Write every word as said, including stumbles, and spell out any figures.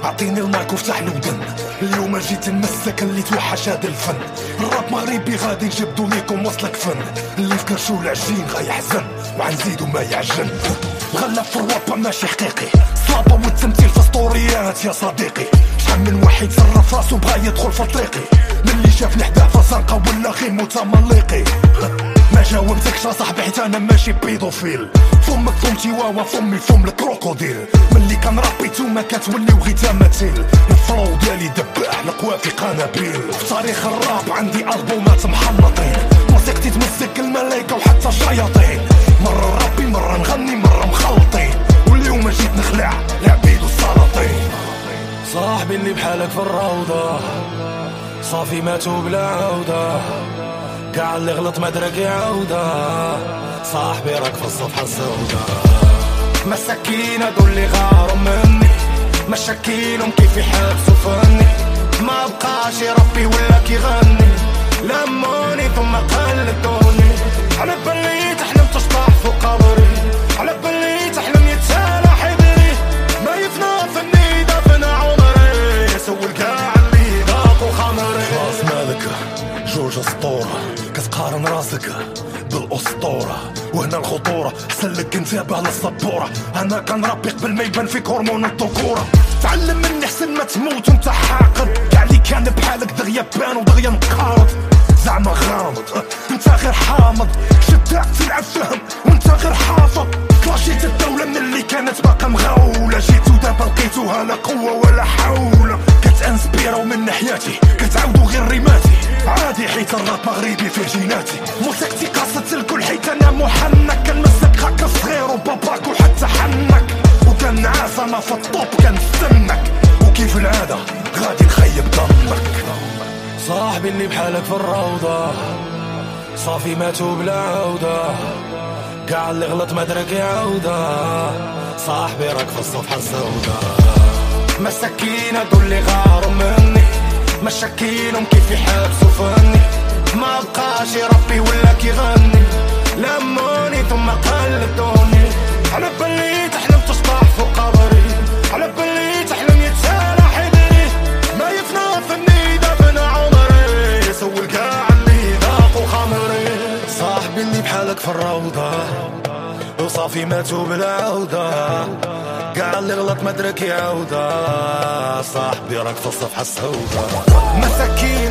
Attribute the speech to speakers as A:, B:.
A: اعطيني المايك وافتح لي ودن. اليوم جيت نمسك اللي توحش هذا الفن. الراب مغربي غادي نجبدو ليكم وصلك فن. اللي في كرشو العجين غيحزن وعنزيدو ما يعجن. الغلا في الراب ماشي حقيقي، صلابة والتمثيل في اسطوريات يا صديقي. شحال من واحد صرف راسو بغا يدخل في طريقي، من اللي شافني حداه في زنقة ولا غير متملقي. ما جاوبتكش صاحبي حيت انا ماشي بيدوفيل. فمك فم تيواوا فمي فم الكروكوديل. ملي كان رابيتو ما كتوليو غير تماثيل. الفلو ديالي دباح القوافي قنابيل. في تاريخ الراب عندي البومات محنطين، موسيقتي تمسك الملايكة وحتى الشياطين. مرة رابي مرة نغني مرة مخلطين، واليوم جيت نخلع العبيد والسلاطين.
B: صاحبي اللي بحالك في الروضة صافي ماتوا بلا عودة، كاع اللي غلط ما درك يعودة. صاحبي راك في الصفحة السوداء. مساكين هادو اللي غاروا مني، مشاكيلهم كيف يحبسوا فني. ما بقاش يربي ولا كيغني، لموني ثم قلدوني. على بالي تحلم تشطح فوق قبري، على بالي تحلم يتسالى حبري. ما يفنى فني دفن عمري، سول كاع اللي ذاقوا خمري.
A: راس مالك جوج اسطورة كتقارن راسك بالاسطورة، وهنا الخطورة سلك انتبه للسبورة. انا كنربي قبل ما يبان فيك هرمون الذكورة. تعلم مني حسن ما تموت وانت حاقد، كاع اللي كان بحالك دغيا بان ودغيا مقارض. زعما غامض انت غير حامض، شداك تلعب فهم وانت غير حافظ. كلاشيت الدولة من اللي كانت باقا مغاولة، جيتو دابا لقيتوها لا قوة ولا حول. كتانسبيرو من ناحياتي كتعاودو غير ريماتي، عادي حيت الراب مغربي فيه جيناتي. موسيقتي قاصت الكل حيت انا محنك، كنمسك هكا صغير وباباك وحتى حنك. وكنعاس انا في الطوب كنستنك، وكيف العادة غادي نخيب ضمك.
B: صاحبي اللي بحالك في الروضة صافي ماتوا بلا عودة، كاع اللي غلط ما درك يعودة. صاحبي راك في الصفحة السوداء. مساكين هادو اللي غاروا مني، مشاكيلهم كيف يحبسوا فني. ما بقاش يربي ولا كيغني، لموني ثم قلدوني. على بالي تحلم تشطح فوق قبري، على بالي تحلم يتسالى حبري. ما يفنى فني دفن عمري، سول كاع اللي ذاقوا خمري. صاحبي اللي بحالك في الروضة وصافي ماتوا بلا عودة، كاع اللي غلط ما درك يعودة. صاحبي راك في الصفحة السوداء.
A: مساكين